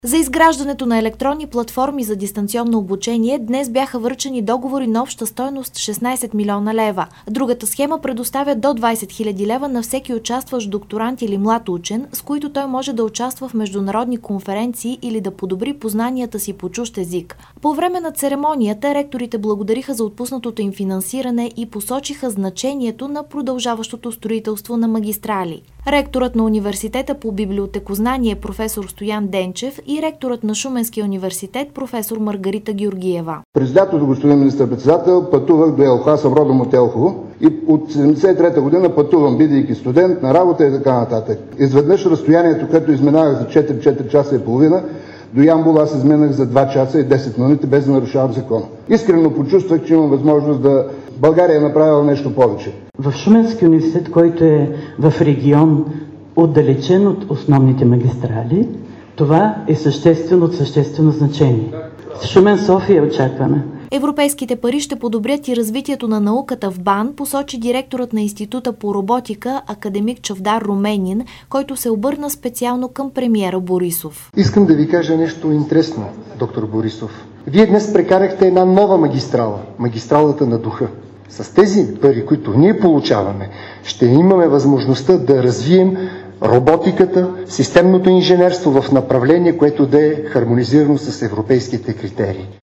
За изграждането на електронни платформи за дистанционно обучение днес бяха връчени договори на обща стойност 16 милиона лева. Другата схема предоставя до 20 000 лева на всеки участващ докторант или млад учен, с които той може да участва в международни конференции или да подобри познанията си по чужд език. По време на церемонията ректорите благодариха за отпуснатото им финансиране и посочиха значението на продължаващото строителство на магистрали. Ректорът на университета по библиотекознание професор Стоян Денчев и ректорът на Шуменския университет професор Маргарита Георгиева. През лятото, господин министър-председател, пътувах до Елхово, аз съм родом от Елхово и от 73-та година пътувам, бидейки студент, на работа и така нататък. Изведнъж разстоянието, което изминавах за 4 часа и половина, до Ямбол аз изминах за 2 часа и 10 минути, без да нарушавам закона. Искрено почувствах, че имам възможност да България е направила нещо повече. В Шуменския университет, който е в регион отдалечен от основните магистрали, това е от съществено значение. Шумен, София очакваме. Европейските пари ще подобрят и развитието на науката в БАН, посочи директорът на Института по роботика академик Чавдар Руменин, който се обърна специално към премиера Борисов. Искам да ви кажа нещо интересно, доктор Борисов. Вие днес прекарахте една нова магистрала, магистралата на духа. С тези пари, които ние получаваме, ще имаме възможността да развием роботиката, системното инженерство в направление, което да е хармонизирано с европейските критерии.